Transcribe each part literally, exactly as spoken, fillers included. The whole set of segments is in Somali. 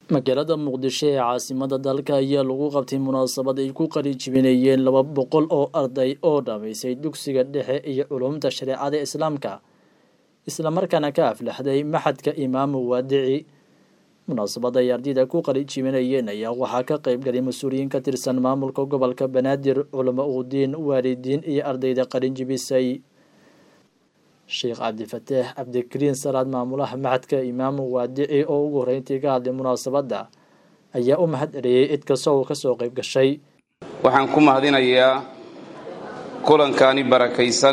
magaalada Muqdisho ee caasimada dalka ayaa lagu qabtay munaasabad ay ku qalinjibinayeen laba boqol oo arday oo dhameysay dugsiga dhexe iyo culumta shariicada islaamka isla markaana ka aflaxday maxadka Imaam Waadici. munaasabada ay ardayda ku qalinjibinayeen ayaa waxaa ka qayb galay mas'uuliyiin ka tirsan maamulka gobolka Banaadir, culamo u diin, waalidiin iyo ardayda qalinjibisay. Sheekh Cabdifataax Cabdikariin Salaad, maamulaha maxadka Imaam Waadici oo ugu horeyntii ka hadlay munaasabada, ayaa u mahad celiyay cid kasta oo ka soo qayb gashay. waxaan ku mahadinayaa kulankani barakaysan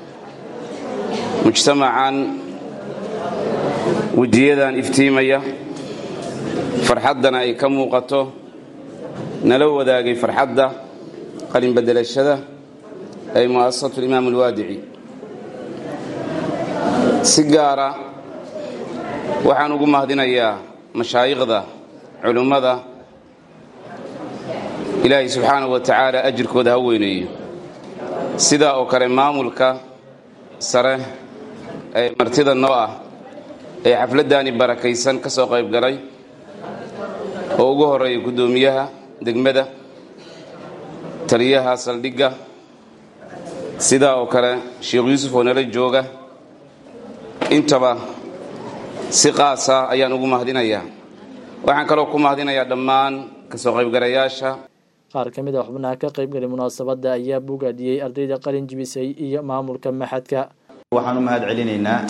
mujtamacan wajiyadan iftiimaya farxadana ay ka muuqato nala wadaagay farxadda qalin bedelashada ay mu'assasatu Imaam Waadici. si gaara waxaan ugu mahadinayaa mashaayikhda culimada ilaahay subxaanahu wa tacaala ajirkooda ha weyneeyo, sidaa oo kale maamulka sare ee martida noo ah ee xafladani barakaysan ka soo qayb galay oo ugu horeeya gudoomiyaha degmada, taliyaha saldhigga, sidaa oo kale Sheekh Yuusuf oo nala jooga. intaba si qaas ah ayaan ugu mahadinayaa. waxaan kaloo ku mahadinayaa dhammaan ka soo qaybgalayaasha. qaar ka mid ah xubnaha ka qayb galay munaasabada ayaa bogaadiyay ardayda qalin jibisay iyo maamulka maxadka. waxaan u mahad celinaynaa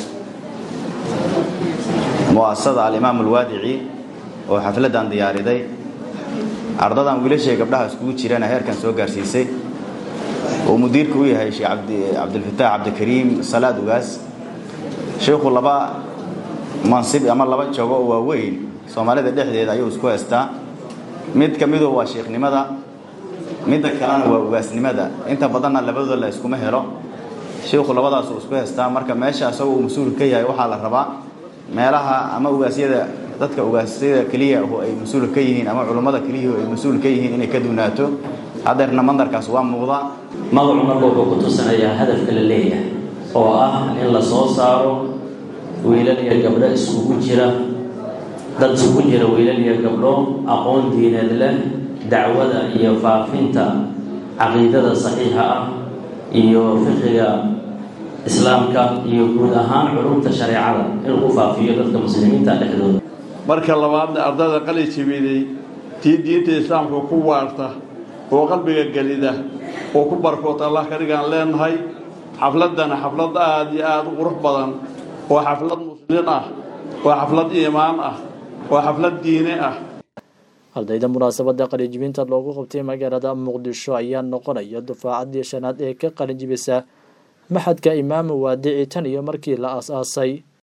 mu'assasada al-Imaam Waadici oo xafladan diyaariday, ardadan wiilasha gabdhaha iskugu jirana heerkan soo gaarsiisay, oo mudiirka u yahay Sheekh Cabdi Cabdifataax Cabdikariin Salaad ugaas. sheekhu laba mansib ama laba joogo oo waaweyn Soomaalida dhexdeeda ayuu isku haystaa. mid kamid waa sheekhnimada, mid kalena waa ugaasnimada. inta badanna labadooda la isku ma helo. sheekhu labadaas uu isku haystaa, marka meesha asagoo uu mas'uul ka yahay waxa la rabaa meelaha ama ugaasyada dadka ugaasyada kaliya oo ay mas'uul ka yihiin ama culimada kaliya oo ay mas'uul ka yihiin inay ka duunaato. hadeerna mandarkaas waa muuqda. magacu markuu ku tusanayaa hadafka la leeyahay oo ah in la soo saaro wiilal iyo gabdho isugu jira, dad isugu jira wiilal iyo gabdho aqoon diineed leh, dacwada iyo faafinta caqiidada saxiixa ah iyo fiqiga islaamka iyo guud ahaan culumta shariicada in lagu faafiyo dadka muslimiinta dhexdooda. marka labaadna ardayda qalin jibiyay tii diinta islaamka ku waarta oo qalbiga galida oo ku barkood Allah ka dhigan leenahay. xafladana xaflad aad iyo aad u qurux badan oo xaflad muslim ah, oo xaflad iimaan ah, oo xaflad diine ah. ardayda munaasabada qalinjibinta loogu qabtay magaalada Muqdisho ayaa noqonaya dufacadii shanaad ee ka qalinjibisa maxadka Imaam Waadici tan iyo markii la aasaasay.